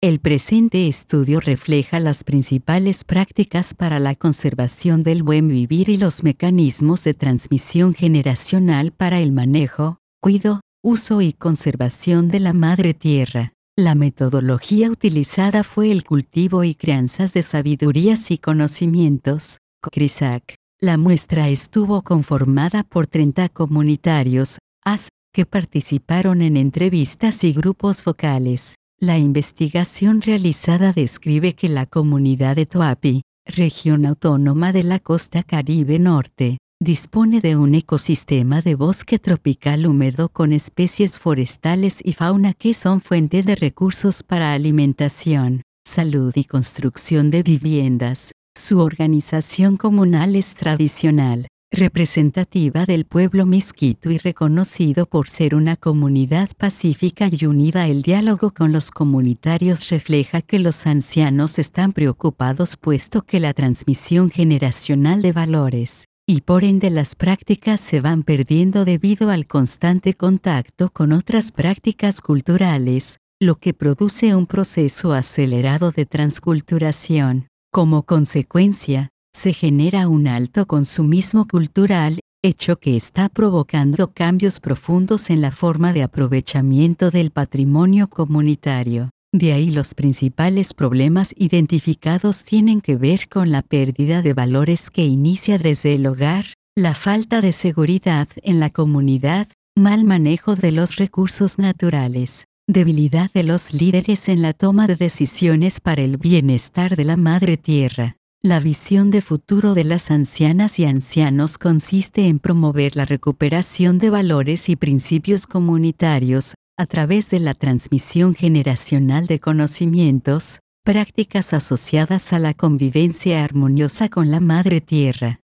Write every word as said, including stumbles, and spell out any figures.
El presente estudio refleja las principales prácticas para la conservación del buen vivir y los mecanismos de transmisión generacional para el manejo, cuidado, uso y conservación de la madre tierra. La metodología utilizada fue el cultivo y crianzas de sabidurías y conocimientos, CRISAC. La muestra estuvo conformada por treinta comunitarios, A S, que participaron en entrevistas y grupos vocales. La investigación realizada describe que la comunidad de Toapi, región autónoma de la costa Caribe Norte, dispone de un ecosistema de bosque tropical húmedo con especies forestales y fauna que son fuente de recursos para alimentación, salud y construcción de viviendas. Su organización comunal es tradicional, representativa del pueblo Miskito y reconocido por ser una comunidad pacífica y unida. El diálogo con los comunitarios refleja que los ancianos están preocupados puesto que la transmisión generacional de valores, y por ende las prácticas se van perdiendo debido al constante contacto con otras prácticas culturales, lo que produce un proceso acelerado de transculturación. Como consecuencia, se genera un alto consumismo cultural, hecho que está provocando cambios profundos en la forma de aprovechamiento del patrimonio comunitario. De ahí los principales problemas identificados tienen que ver con la pérdida de valores que inicia desde el hogar, la falta de seguridad en la comunidad, mal manejo de los recursos naturales, debilidad de los líderes en la toma de decisiones para el bienestar de la madre tierra. La visión de futuro de las ancianas y ancianos consiste en promover la recuperación de valores y principios comunitarios, a través de la transmisión generacional de conocimientos, prácticas asociadas a la convivencia armoniosa con la madre tierra.